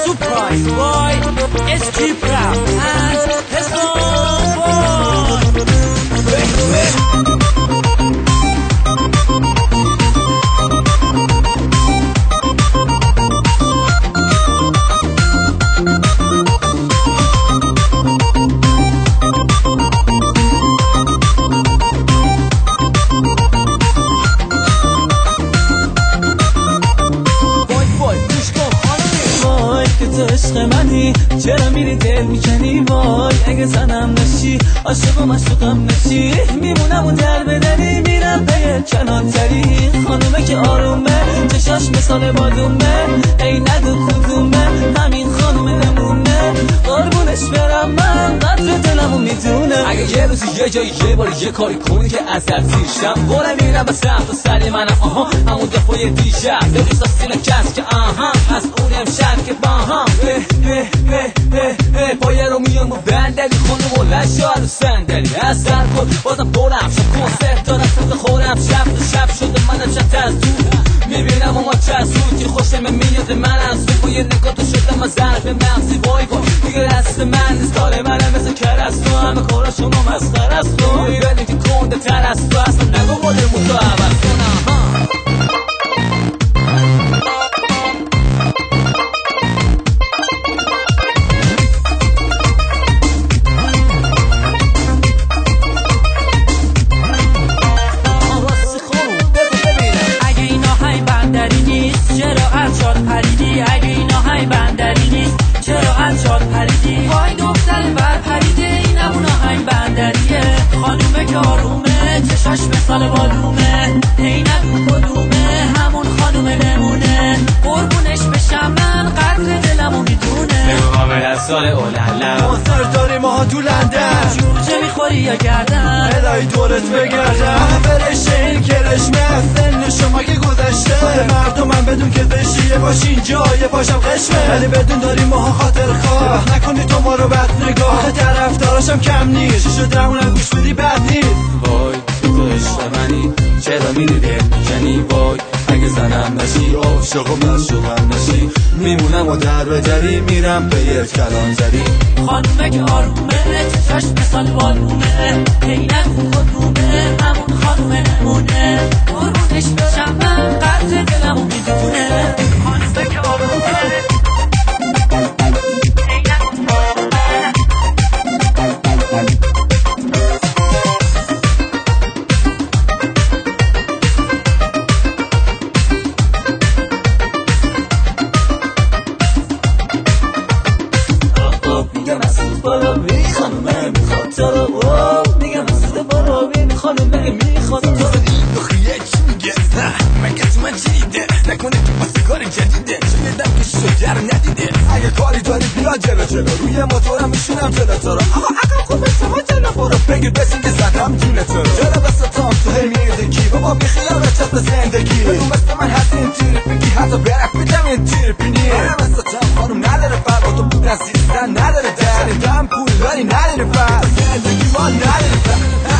Surprise by SQ Rap and Heston عشق منی چرا میری دل میکنی وای اگه زنم نشی عاشق و مشوقم نشی میمونم و در بدنی میرم به کلانتری خانومه که آرومه چشاش مثال بادومه ای ندو کدومه همین خانومه نمونه قربونش برم من قدر دلمو میدونه اگه یه روزی یه جایی یه بار یه کاری کنی که ازت سیرشم باره میرم به سمت و سری منم آها همون دفعه دیشب دلیس از سینه کس که آها از اون امشب که با هم پایه رو میام و بندلی خونم و لشا رو صندلی از سر کن بازم برم شب کنسرت دارم سفت خورم شب شده منم چند از تو میبینم اما چه سود که خوشم میاد من از تو یه نگاه تو شدم از ظرف مغزی وای کن دیگه دست من نیست کار منم مثل کرستو همه کارا شما مسخر است تو میبینی که کنده تر از تو اصلا نگو مادرمون تو عوض کنم اگه اینا های بندری نیست چرا از جاد پریدی وای دختر بر پریده اینم اونا های بندریه خانومه که آرومه چشاش مثال بالومه ای ندو کدومه همون خانومه نمونه قربونش بشم من قدر دلمو میدونه نگاه از سال اولالله کنسرت داریم ما تو لندن جوجه میخوری یا گردن الهی دورت بگردم فرشه این کرشمه سن شما که گذشته خود مردمم بدون که بشیه باشین جای پاشم قشمه ولی بدون داریم ما خاطر خواه نکنی تو ما رو بد نگاه آخه طرفداراشم کم نیست چی شده اونم گوش بدی بد نیست وای تو عشق منی چرا میری دل میکنی وای اگه زنم نشی عاشق و معشوقم نشی میمونم و در بدری میرم به یک کلانتری خانومه که آرومه چشاش مثال بالومه ای نگو کدومه همون خانومه نمونه قربونش بشم من قدر دلمو میدونه خانومه که آرومه خانومه میخواد تو رو میگم مسید بارابی خانومه میخواد تو رو دخیه چی میگه نه مگه تو من چیده نکنه تو پس کار جدیده شنیدم که شجر ندیده اگه کاری داری بیا جلو روی موتورم میشونم جلو تو رو آقا عقل خوبه شما جلو برو بگیر بسین که زدم جونه تو رو جلو بستام تو هی میردگی بابا بیخیال بچت زندگی بدون مثل من هست این تیر بگی حتی برک بیدم این تیر پینی بستم خانم نداره فرق تو بودن سیستن نداره در شنیدم پول داری نداره فرق زندگی ما نداره فرق